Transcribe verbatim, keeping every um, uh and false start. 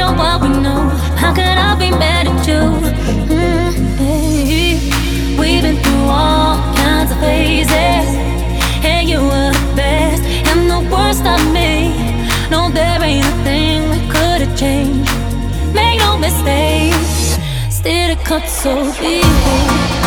on what we know. How could I be mad at you? Mm, hey. We've been through all kinds of phases, and you were the best and the worst of me. No, there ain't a thing we could've changed. Make no mistake, still it cut so deep.